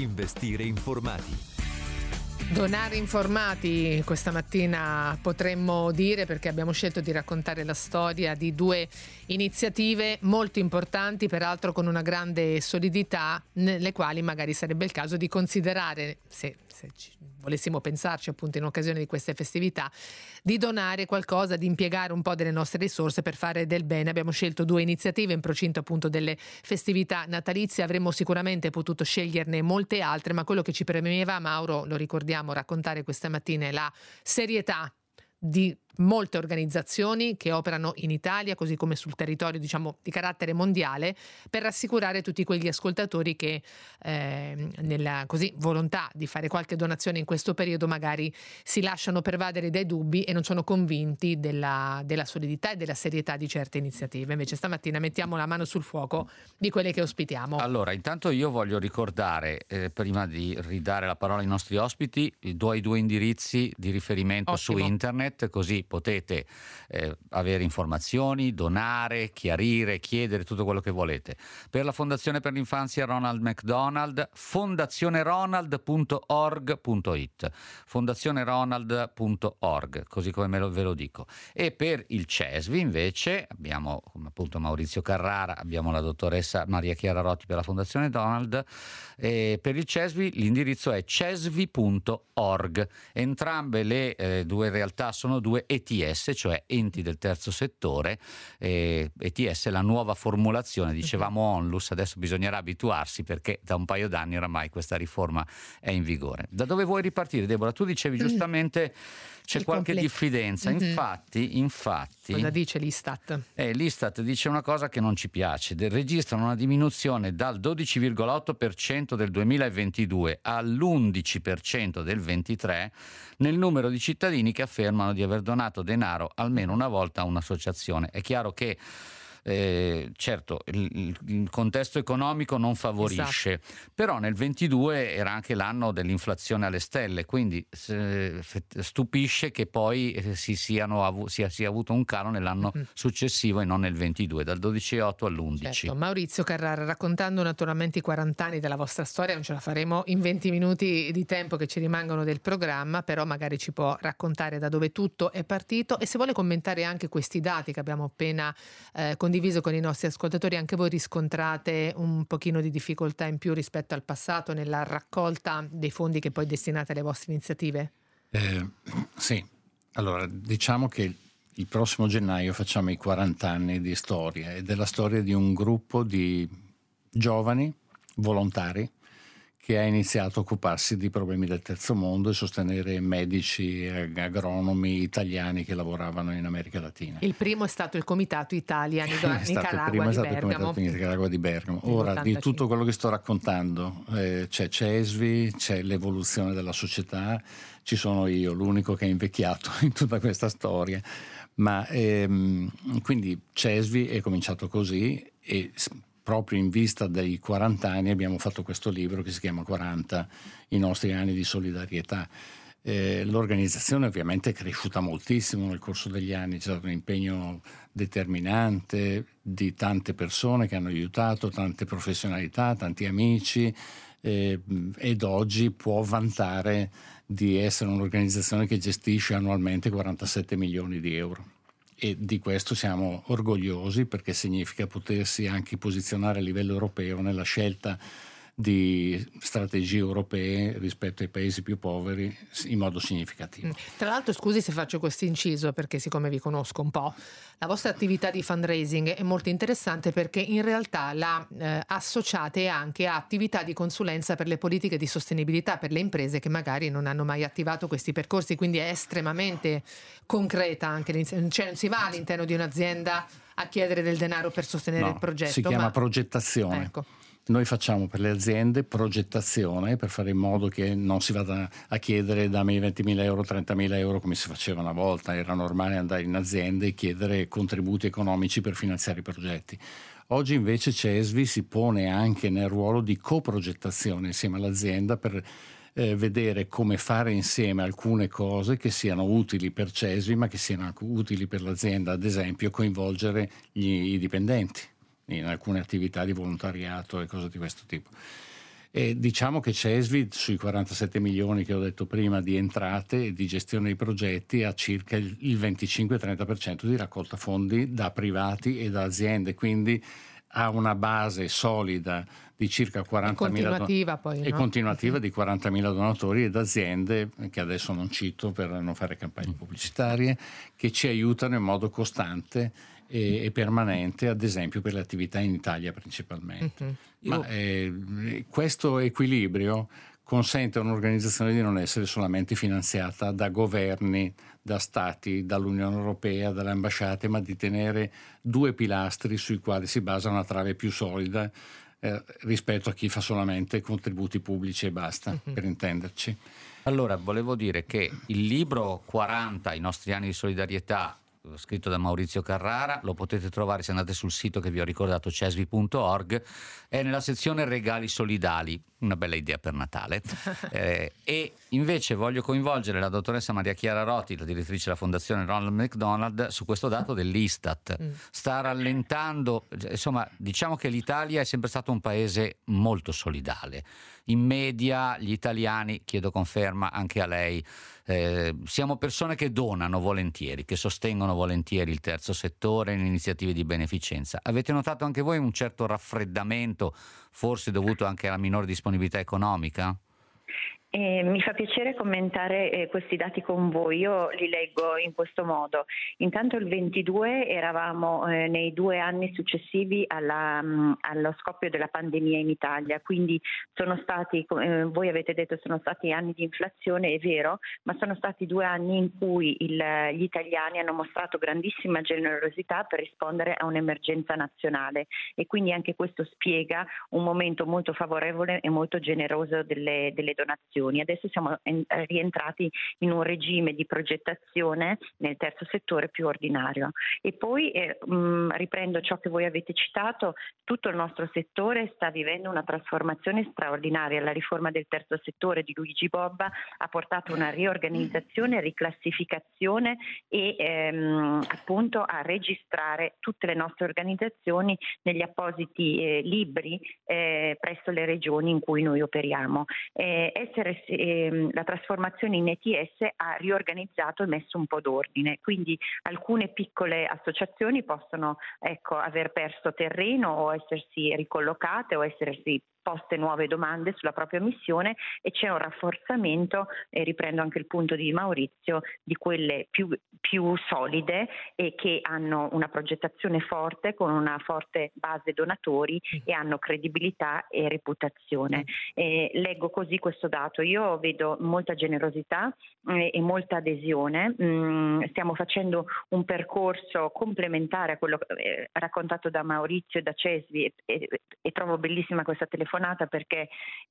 Investire informati. Donare informati questa mattina potremmo dire, perché abbiamo scelto di raccontare la storia di due iniziative molto importanti, peraltro con una grande solidità, nelle quali magari sarebbe il caso di considerare, se volessimo pensarci appunto in occasione di queste festività, di donare qualcosa, di impiegare un po' delle nostre risorse per fare del bene. Abbiamo scelto due iniziative in procinto appunto delle festività natalizie, avremmo sicuramente potuto sceglierne molte altre, ma quello che ci premeva, Mauro, lo ricordiamo, raccontare questa mattina è la serietà di molte organizzazioni che operano in Italia, così come sul territorio diciamo di carattere mondiale, per rassicurare tutti quegli ascoltatori che nella così volontà di fare qualche donazione in questo periodo magari si lasciano pervadere dai dubbi e non sono convinti della solidità e della serietà di certe iniziative. Invece stamattina mettiamo la mano sul fuoco di quelle che ospitiamo. Allora, intanto io voglio ricordare, prima di ridare la parola ai nostri ospiti, i due indirizzi di riferimento. Ottimo. Su internet, così potete avere informazioni, donare, chiarire, chiedere tutto quello che volete. Per la Fondazione per l'Infanzia Ronald McDonald, fondazioneronald.org.it, fondazioneronald.org, così come ve lo dico. E per il CESVI invece abbiamo, come appunto Maurizio Carrara, abbiamo la dottoressa Maria Chiara Rotti per la Fondazione Donald, e per il CESVI l'indirizzo è cesvi.org. Entrambe le due realtà sono due ETS, cioè enti del terzo settore. ETS è la nuova formulazione, dicevamo ONLUS, adesso bisognerà abituarsi perché da un paio d'anni oramai questa riforma è in vigore. Da dove vuoi ripartire, Deborah? Tu dicevi giustamente c'è qualche diffidenza. Infatti cosa dice l'Istat? L'Istat dice una cosa che non ci piace: registrano una diminuzione dal 12,8% del 2022 all'11% del 23 nel numero di cittadini che affermano di aver donato denaro almeno una volta a un'associazione. È chiaro che certo il contesto economico non favorisce, però nel 22 era anche l'anno dell'inflazione alle stelle, quindi stupisce che poi si sia avuto un calo nell'anno successivo e non nel 22, dal 12,8 all'11. Certo. Maurizio Carrara, raccontando naturalmente i 40 anni della vostra storia, non ce la faremo in 20 minuti di tempo che ci rimangono del programma, però magari ci può raccontare da dove tutto è partito, e se vuole commentare anche questi dati che abbiamo appena condiviso con i nostri ascoltatori. Anche voi riscontrate un pochino di difficoltà in più rispetto al passato nella raccolta dei fondi che poi destinate alle vostre iniziative? Sì, allora diciamo che il prossimo gennaio facciamo i 40 anni di storia, ed è la storia di un gruppo di giovani volontari che ha iniziato a occuparsi di problemi del terzo mondo e sostenere medici e agronomi italiani che lavoravano in America Latina. Il primo è stato il Comitato Italia Nicaragua di Bergamo. Ora, di tutto quello che sto raccontando, c'è CESVI, c'è l'evoluzione della società, ci sono io, l'unico che è invecchiato in tutta questa storia, ma quindi CESVI è cominciato così, e proprio in vista dei 40 anni abbiamo fatto questo libro che si chiama 40, i nostri anni di solidarietà. L'organizzazione ovviamente è cresciuta moltissimo nel corso degli anni, c'è stato un impegno determinante di tante persone che hanno aiutato, tante professionalità, tanti amici, ed oggi può vantare di essere un'organizzazione che gestisce annualmente 47 milioni di euro. E di questo siamo orgogliosi, perché significa potersi anche posizionare a livello europeo nella scelta di strategie europee rispetto ai paesi più poveri in modo significativo. Tra l'altro, scusi se faccio questo inciso, perché siccome vi conosco un po', la vostra attività di fundraising è molto interessante, perché in realtà la associate anche a attività di consulenza per le politiche di sostenibilità per le imprese che magari non hanno mai attivato questi percorsi, quindi è estremamente concreta anche, cioè non si va all'interno di un'azienda a chiedere del denaro per sostenere il progetto. Si chiama progettazione. Ecco. Noi facciamo per le aziende progettazione per fare in modo che non si vada a chiedere dammi 20.000 euro, 30.000 euro come si faceva una volta. Era normale andare in aziende e chiedere contributi economici per finanziare i progetti. Oggi invece CESVI si pone anche nel ruolo di coprogettazione insieme all'azienda per vedere come fare insieme alcune cose che siano utili per CESVI ma che siano anche utili per l'azienda, ad esempio coinvolgere i dipendenti in alcune attività di volontariato e cose di questo tipo. E diciamo che CESVI sui 47 milioni che ho detto prima di entrate e di gestione dei progetti ha circa il 25-30% di raccolta fondi da privati e da aziende, quindi ha una base solida di circa 40.000 e continuativa di 40.000 donatori ed aziende che adesso non cito per non fare campagne pubblicitarie, che ci aiutano in modo costante e permanente, ad esempio per le attività in Italia principalmente. Ma questo equilibrio consente a un'organizzazione di non essere solamente finanziata da governi, da stati, dall'Unione Europea, dalle ambasciate, ma di tenere due pilastri sui quali si basa una trave più solida rispetto a chi fa solamente contributi pubblici e basta, per intenderci. Allora, volevo dire che il libro 40, i nostri anni di solidarietà, scritto da Maurizio Carrara, lo potete trovare se andate sul sito che vi ho ricordato, cesvi.org, è nella sezione regali solidali, una bella idea per Natale. E invece voglio coinvolgere la dottoressa Maria Chiara Roti, la direttrice della Fondazione Ronald McDonald, su questo dato dell'Istat. Sta rallentando, insomma, diciamo che l'Italia è sempre stato un paese molto solidale. In media gli italiani, chiedo conferma anche a lei, siamo persone che donano volentieri, che sostengono volentieri il terzo settore in iniziative di beneficenza. Avete notato anche voi un certo raffreddamento, forse dovuto anche alla minore disponibilità economica? Mi fa piacere commentare questi dati con voi. Io li leggo in questo modo. Intanto il 22 eravamo nei 2 anni successivi allo scoppio della pandemia in Italia, quindi sono stati, voi avete detto, sono stati anni di inflazione, è vero, ma sono stati 2 anni in cui gli italiani hanno mostrato grandissima generosità per rispondere a un'emergenza nazionale, e quindi anche questo spiega un momento molto favorevole e molto generoso delle donazioni. Adesso siamo rientrati in un regime di progettazione nel terzo settore più ordinario. E poi riprendo ciò che voi avete citato, tutto il nostro settore sta vivendo una trasformazione straordinaria. La riforma del terzo settore di Luigi Bobba ha portato una riorganizzazione, riclassificazione e appunto a registrare tutte le nostre organizzazioni negli appositi libri presso le regioni in cui noi operiamo. La trasformazione in ETS ha riorganizzato e messo un po' d'ordine, quindi alcune piccole associazioni possono aver perso terreno o essersi ricollocate o essersi poste nuove domande sulla propria missione, e c'è un rafforzamento, e riprendo anche il punto di Maurizio, di quelle più solide e che hanno una progettazione forte, con una forte base donatori e hanno credibilità e reputazione. Leggo così questo dato. Io vedo molta generosità e molta adesione. Stiamo facendo un percorso complementare a quello raccontato da Maurizio e da Cesvi, e trovo bellissima questa telefonata perché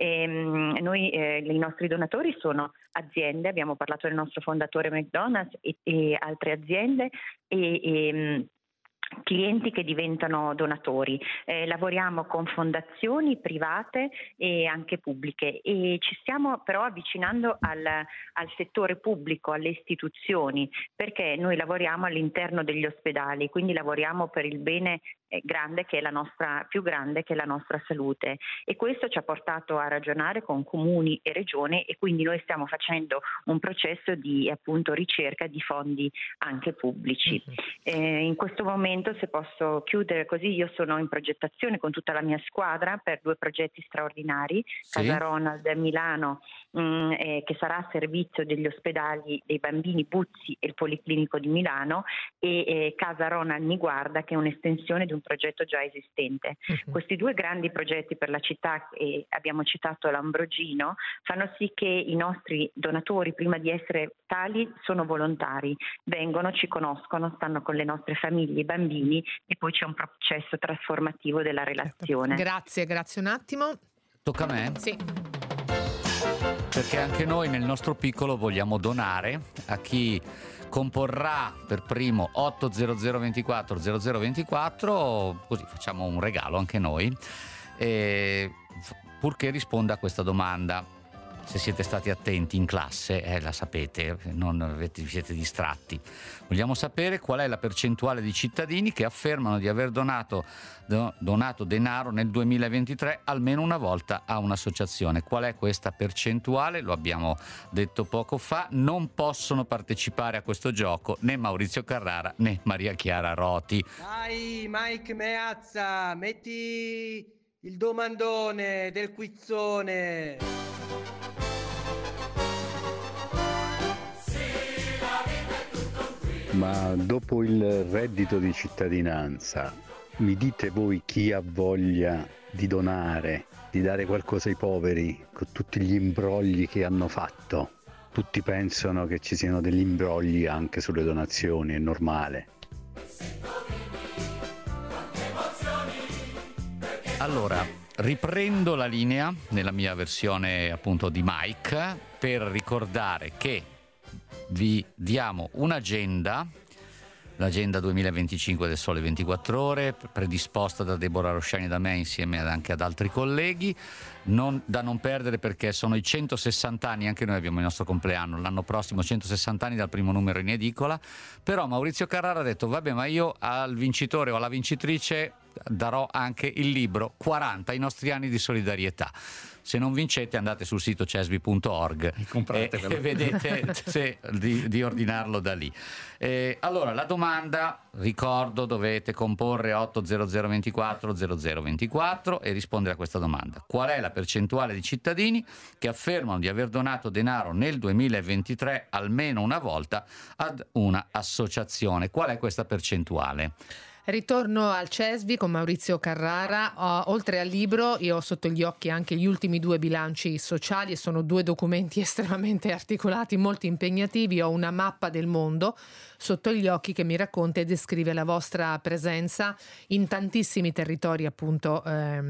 i nostri donatori sono aziende, abbiamo parlato del nostro fondatore McDonald's e altre aziende e clienti che diventano donatori. Lavoriamo con fondazioni private e anche pubbliche, e ci stiamo però avvicinando al settore pubblico, alle istituzioni, perché noi lavoriamo all'interno degli ospedali, quindi lavoriamo per il bene grande che è la nostra, più grande che è la nostra salute, e questo ci ha portato a ragionare con comuni e regioni, e quindi noi stiamo facendo un processo di appunto ricerca di fondi anche pubblici. In questo momento, se posso chiudere così, io sono in progettazione con tutta la mia squadra per 2 progetti straordinari, sì. Casa Ronald Milano, che sarà a servizio degli ospedali dei bambini Buzzi e il Policlinico di Milano, e Casa Ronald Niguarda, che è un'estensione di un progetto già esistente. Questi 2 grandi progetti per la città, e abbiamo citato l'Ambrogino, fanno sì che i nostri donatori, prima di essere tali, sono volontari, vengono, ci conoscono, stanno con le nostre famiglie, i bambini, e poi c'è un processo trasformativo della relazione. Grazie un attimo. Tocca a me? Sì. Perché anche noi nel nostro piccolo vogliamo donare a chi comporrà per primo 80024 0024, così facciamo un regalo anche noi, purché risponda a questa domanda. se siete stati attenti in classe, la sapete, vi siete distratti. Vogliamo sapere qual è la percentuale di cittadini che affermano di aver donato denaro nel 2023 almeno una volta a un'associazione. Qual è questa percentuale? Lo abbiamo detto poco fa. Non possono partecipare a questo gioco né Maurizio Carrara né Maria Chiara Roti. Dai, Mike Meazza, metti il domandone del quizzone. Ma dopo il reddito di cittadinanza, mi dite voi chi ha voglia di donare, di dare qualcosa ai poveri con tutti gli imbrogli che hanno fatto? Tutti pensano che ci siano degli imbrogli anche sulle donazioni, è normale. Allora, riprendo la linea nella mia versione appunto di Mike per ricordare che vi diamo un'agenda, l'agenda 2025 del Sole 24 Ore, predisposta da Deborah Rosciani e da me insieme anche ad altri colleghi, da non perdere perché sono i 160 anni, anche noi abbiamo il nostro compleanno, l'anno prossimo 160 anni dal primo numero in edicola, però Maurizio Carrara ha detto vabbè, ma io al vincitore o alla vincitrice darò anche il libro 40, i nostri anni di solidarietà. Se non vincete andate sul sito cesvi.org e vedete di ordinarlo da lì. Allora la domanda, ricordo, dovete comporre 80024 0024 e rispondere a questa domanda: qual è la percentuale di cittadini che affermano di aver donato denaro nel 2023 almeno una volta ad una associazione? Qual è questa percentuale? Ritorno al CESVI con Maurizio Carrara. Oltre al libro, io ho sotto gli occhi anche gli ultimi 2 bilanci sociali e sono 2 documenti estremamente articolati, molto impegnativi. Ho una mappa del mondo sotto gli occhi che mi racconta e descrive la vostra presenza in tantissimi territori, appunto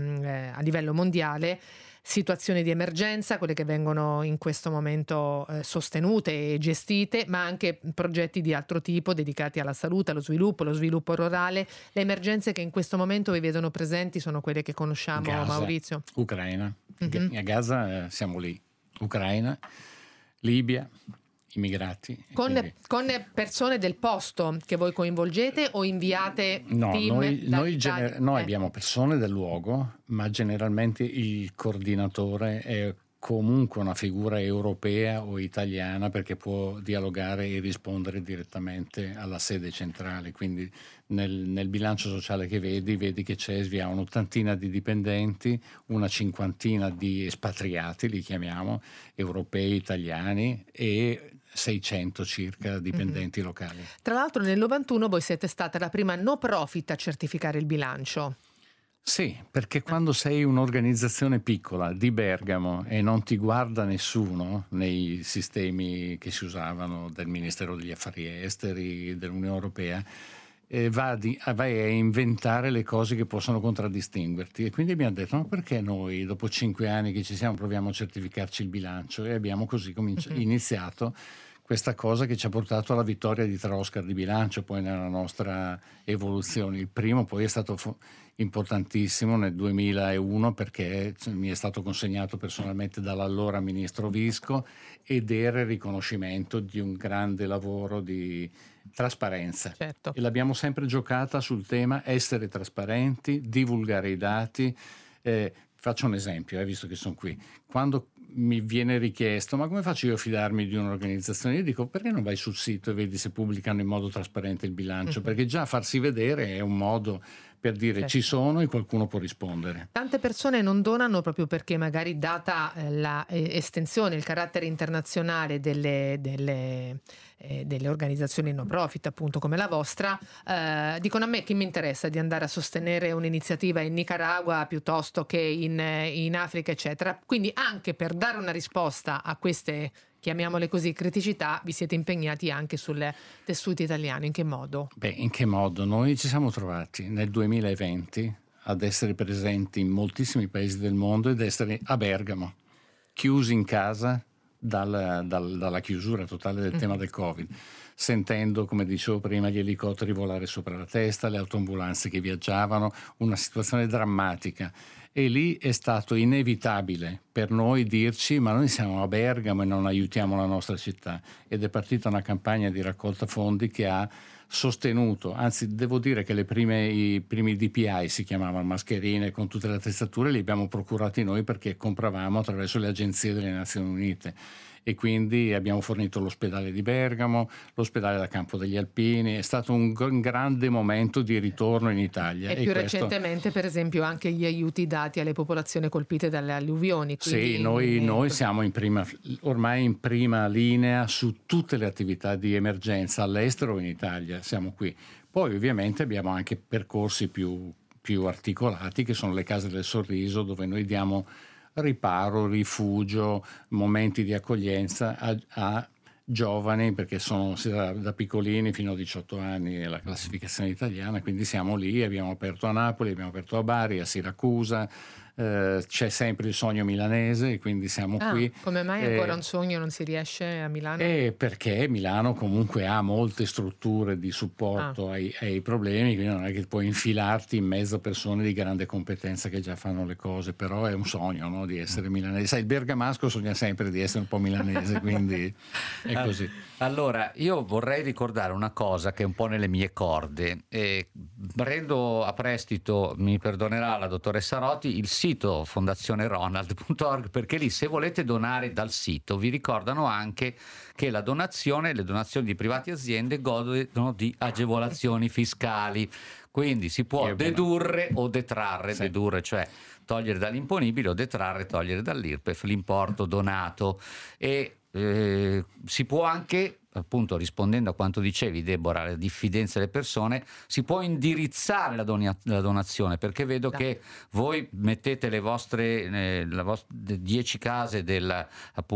a livello mondiale. Situazioni di emergenza, quelle che vengono in questo momento sostenute e gestite, ma anche progetti di altro tipo dedicati alla salute, allo sviluppo rurale. Le emergenze che in questo momento vi vedono presenti sono quelle che conosciamo, Gaza, Maurizio. Ucraina. A Gaza siamo lì. Ucraina, Libia, immigrati. Con persone del posto che voi coinvolgete o inviate team? Noi abbiamo persone del luogo, ma generalmente il coordinatore è comunque una figura europea o italiana, perché può dialogare e rispondere direttamente alla sede centrale. Quindi nel bilancio sociale che vedi che CESVI ha un'ottantina di dipendenti, una cinquantina di espatriati, li chiamiamo, europei, italiani, e 600 circa dipendenti locali. Tra l'altro nel 91 voi siete stata la prima no profit a certificare il bilancio. Sì, perché quando sei un'organizzazione piccola di Bergamo e non ti guarda nessuno nei sistemi che si usavano del Ministero degli Affari Esteri, dell'Unione Europea, vai a inventare le cose che possono contraddistinguerti. E quindi abbiamo detto: ma perché noi dopo 5 anni che ci siamo proviamo a certificarci il bilancio? E abbiamo così iniziato questa cosa che ci ha portato alla vittoria di 3 Oscar di bilancio poi nella nostra evoluzione. Il primo poi è stato importantissimo nel 2001, perché mi è stato consegnato personalmente dall'allora ministro Visco, ed era il riconoscimento di un grande lavoro di trasparenza. Certo. E l'abbiamo sempre giocata sul tema essere trasparenti, divulgare i dati. Faccio un esempio, visto che sono qui. Quando mi viene richiesto: ma come faccio io a fidarmi di un'organizzazione? Io dico: perché non vai sul sito e vedi se pubblicano in modo trasparente il bilancio? Perché già farsi vedere è un modo per dire ci sono e qualcuno può rispondere. Tante persone non donano proprio perché magari, data la estensione, il carattere internazionale delle organizzazioni no profit, appunto come la vostra, dicono: a me che mi interessa di andare a sostenere un'iniziativa in Nicaragua piuttosto che in Africa, eccetera. Quindi anche per dare una risposta a queste, chiamiamole così, criticità, vi siete impegnati anche sul tessuto italiano. In che modo? In che modo? Noi ci siamo trovati nel 2020 ad essere presenti in moltissimi paesi del mondo ed essere a Bergamo, chiusi in casa dalla chiusura totale del tema del Covid. sentendo, come dicevo prima, gli elicotteri volare sopra la testa, le autoambulanze che viaggiavano, una situazione drammatica. E lì è stato inevitabile per noi dirci: ma noi siamo a Bergamo e non aiutiamo la nostra città. Ed è partita una campagna di raccolta fondi che ha sostenuto, anzi devo dire che i primi DPI si chiamavano mascherine con tutte le attrezzature, li abbiamo procurati noi perché compravamo attraverso le agenzie delle Nazioni Unite. E quindi abbiamo fornito l'ospedale di Bergamo, l'ospedale da Campo degli Alpini. È stato un grande momento di ritorno in Italia. E più recentemente, per esempio, anche gli aiuti dati alle popolazioni colpite dalle alluvioni. Sì, noi siamo ormai in prima linea su tutte le attività di emergenza all'estero o in Italia, siamo qui. Poi ovviamente abbiamo anche percorsi più articolati, che sono le case del sorriso, dove noi diamo riparo, rifugio, momenti di accoglienza a giovani, perché sono da piccolini fino a 18 anni la classificazione italiana, quindi siamo lì, abbiamo aperto a Napoli, abbiamo aperto a Bari, a Siracusa, c'è sempre il sogno milanese, quindi siamo qui. Come mai ancora un sogno non si riesce a Milano? Perché Milano comunque ha molte strutture di supporto ai problemi, quindi non è che puoi infilarti in mezzo a persone di grande competenza che già fanno le cose, però è un sogno, no, di essere milanese. Sai, il bergamasco sogna sempre di essere un po' milanese, quindi è così. Allora, io vorrei ricordare una cosa che è un po' nelle mie corde. Prendo a prestito, mi perdonerà la dottoressa Roti, il sito fondazioneronald.org, perché lì, se volete donare dal sito, vi ricordano anche che le donazioni di private aziende godono di agevolazioni fiscali, quindi si può dedurre o detrarre, dedurre cioè togliere dall'imponibile, o detrarre, togliere dall'IRPEF l'importo donato. E si può anche, appunto, rispondendo a quanto dicevi, Deborah, la diffidenza delle persone, si può indirizzare la donazione, perché vedo che voi mettete le vostre 10 case della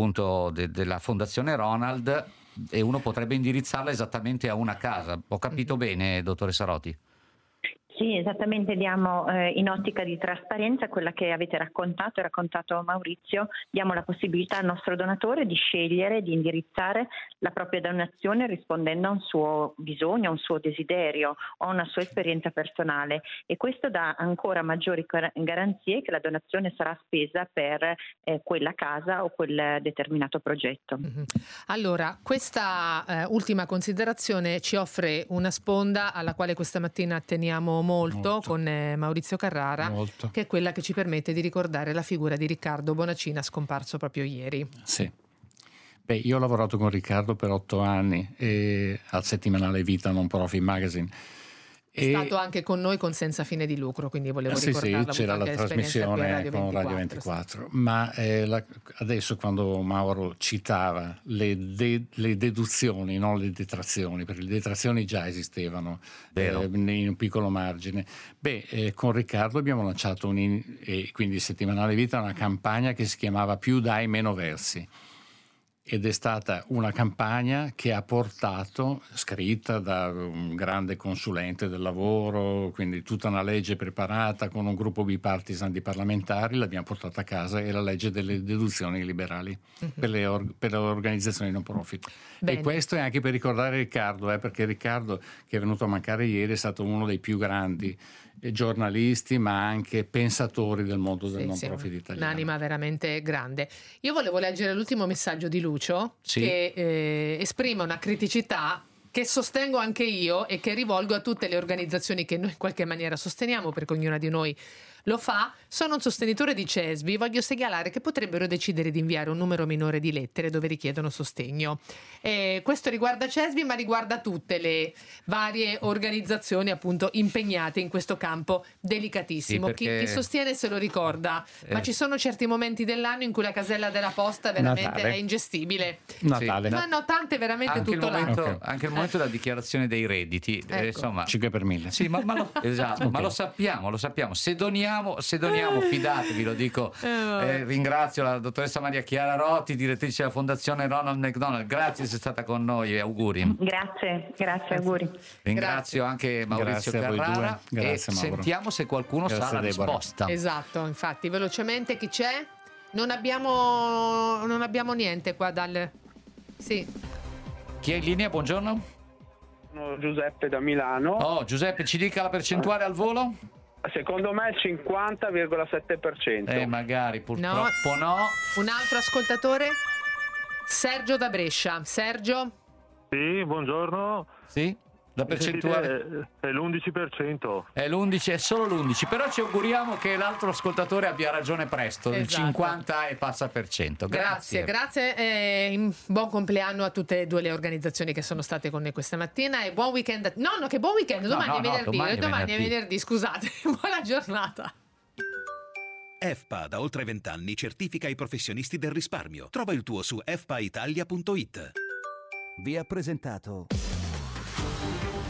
Fondazione Ronald, e uno potrebbe indirizzarla esattamente a una casa. Ho capito bene, dottoressa Roti? Sì, esattamente, diamo in ottica di trasparenza quella che avete raccontato Maurizio, diamo la possibilità al nostro donatore di scegliere, di indirizzare la propria donazione rispondendo a un suo bisogno, a un suo desiderio o a una sua esperienza personale, e questo dà ancora maggiori garanzie che la donazione sarà spesa per quella casa o quel determinato progetto. Allora, questa ultima considerazione ci offre una sponda alla quale questa mattina atteniamo molto con Maurizio Carrara, che è quella che ci permette di ricordare la figura di Riccardo Bonacina, scomparso proprio ieri. Sì. Io ho lavorato con Riccardo per 8 anni al settimanale Vita Non Profit Magazine. È stato anche con noi con Senza Fine di Lucro, quindi volevo ricordarlo. Sì, c'era la trasmissione con Radio 24. Ma adesso, quando Mauro citava le deduzioni, non le detrazioni, perché le detrazioni già esistevano in un piccolo margine. Con Riccardo abbiamo lanciato quindi Settimanale Vita, una campagna che si chiamava Più dai meno versi. Ed è stata una campagna che ha portato, scritta da un grande consulente del lavoro, quindi tutta una legge preparata con un gruppo bipartisan di parlamentari, l'abbiamo portata a casa, è la legge delle deduzioni liberali per le organizzazioni non profit. Bene. E questo è anche per ricordare Riccardo, perché Riccardo, che è venuto a mancare ieri, è stato uno dei più grandi giornalisti, ma anche pensatori del mondo del non profit italiano. Un'anima veramente grande. Io volevo leggere l'ultimo messaggio di Lucio, che esprime una criticità che sostengo anche io e che rivolgo a tutte le organizzazioni che noi in qualche maniera sosteniamo, perché ognuna di noi lo fa. Sono un sostenitore di CESVI, voglio segnalare che potrebbero decidere di inviare un numero minore di lettere dove richiedono sostegno. Questo riguarda CESVI, ma riguarda tutte le varie organizzazioni appunto impegnate in questo campo delicatissimo. Sì, perché chi sostiene se lo ricorda, ma ci sono certi momenti dell'anno in cui la casella della posta veramente è ingestibile. Natale. Ma no, tante veramente anche tutto l'anno. Anche il momento della dichiarazione dei redditi, insomma, 5 per 1000. Sì, ma lo sappiamo. Se doniamo, fidatevi, lo dico. Ringrazio la dottoressa Maria Chiara Roti, direttrice della Fondazione Ronald McDonald. Grazie di essere stata con noi, auguri. Grazie, auguri. Ringrazio anche Maurizio Carrara. Grazie, Mauro. Sentiamo se qualcuno sa la risposta. Esatto, infatti, velocemente chi c'è? Non abbiamo niente qua dal... Sì. Chi è in linea? Buongiorno. Sono Giuseppe da Milano. Oh, Giuseppe, ci dica la percentuale al volo? Secondo me il 50,7%. Magari, purtroppo no. Un altro ascoltatore? Sergio da Brescia. Sergio? Sì, buongiorno. Sì? La percentuale è l'11%. È l'11, è solo l'11, però ci auguriamo che l'altro ascoltatore abbia ragione presto, il 50 e passa per cento. Grazie. Grazie, buon compleanno a tutte e due le organizzazioni che sono state con noi questa mattina e buon weekend. No, che buon weekend, domani è venerdì, domani è venerdì, scusate. Buona giornata. FPA da oltre 20 anni certifica i professionisti del risparmio. Trova il tuo su fpaitalia.it. Vi ha presentato